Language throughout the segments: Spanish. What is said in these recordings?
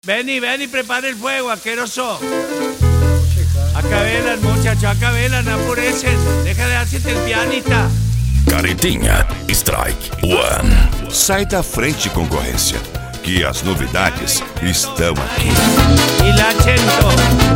Vení, prepara el fuego, asqueroso. Acá velan, muchachos, acá velan, apurecen. Deja de hacerte el pianista. Caretinha, Strike One. Sai da frente, concorrência, que as novidades estão aqui. Y la Chento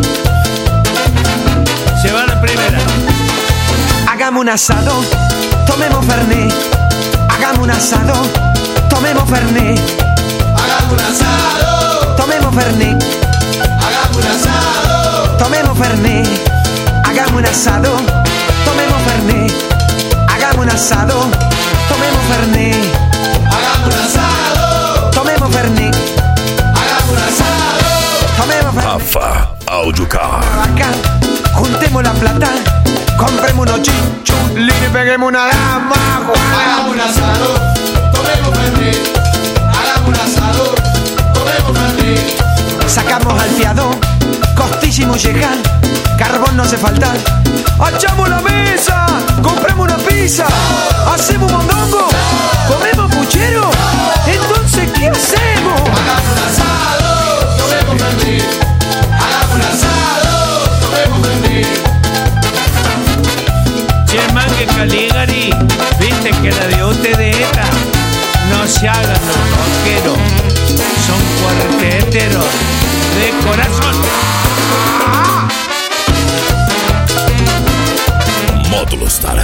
se va a la primera. Hagamos un asado, tomemos Fernet. Hagamos un asado, tomemos Fernet. Hagamos un asado, Tomemos Fernet. hagamos un asado, Tomemos Fernet. Hagamos un asado, tomemos Fernet. Hagamos un asado, tomemos Fernet. hagamos un asado, Tomemos Fernet. hagamos un asado. Tomemos Fernet. Rafa Audiocar. Acá, juntemos la plata, compremos unos chichulines y peguemos una dama. Hagamos un asado, tomemos Fernet. Hagamos un asado, tomemos Fernet. Sacamos al fiado, costísimo llegar, carbón no hace falta. ¡Echamos la mesa! ¡Compramos una pizza! ¡Hacemos mondongo! ¡Comemos puchero! Entonces, ¿qué hacemos? Hagamos un asado, tomemos Fernet. Hagamos un asado, tomemos Fernet. Che, Mangue Caligari, viste que la de ustedes esta. No se hagan los rockeros, son cuarteteros de corazón. Módulo Star.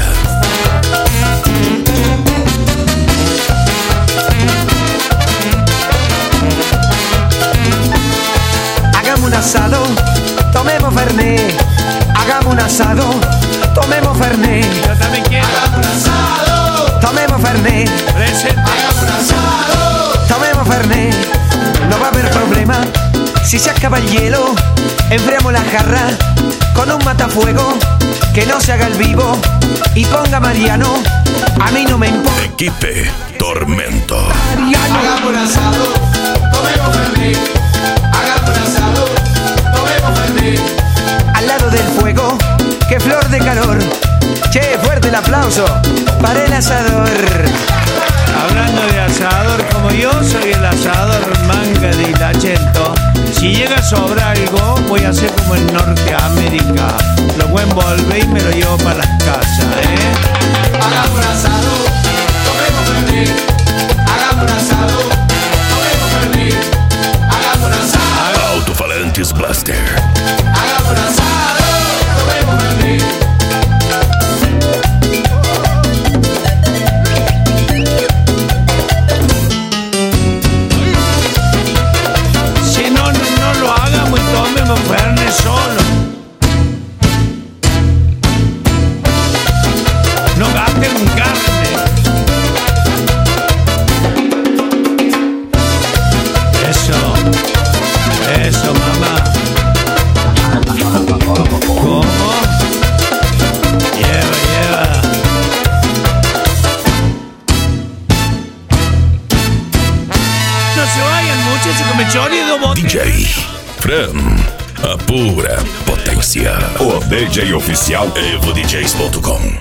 Hagamos un asado, tomemos Fernet. Hagamos un asado, tomemos Fernet. Yo también quiero. Hagamos un asado, Tomemos Fernet. Presente. hagamos un asado. Tomemos Fernet, no va a haber problema. Si se acaba el hielo, enfriamos la jarra con un matafuego. Que no se haga el vivo y ponga Mariano. A mí no me importa. Equipe Tormento. Hagamos un asado, tomemos Fernet. Hagamos un asado, tomemos Fernet. Al lado del fuego, que flor de calor. Che, fuerte el aplauso para el asador. Hablando de asador, como yo soy el asador Manga de la Chento, si llega a sobrar algo, voy a hacer como en Norteamérica. Lo voy a envolver y me lo llevo para las casas, Hagamos un asado, tomemos Fernet. Hagamos un asado, tomemos Fernet. Hagamos un asado, Alto-falantes Blaster. hagamos un asado, tomemos Fernet. Si no lo hagamos y tomemos Fernet solo. No gasten carne. Eso, mamá. ¿Cómo? Lleva. No se vayan, muchachos, que me choreo do bote. DJ Fran. A pura potência. O DJ oficial EvoDJs.com.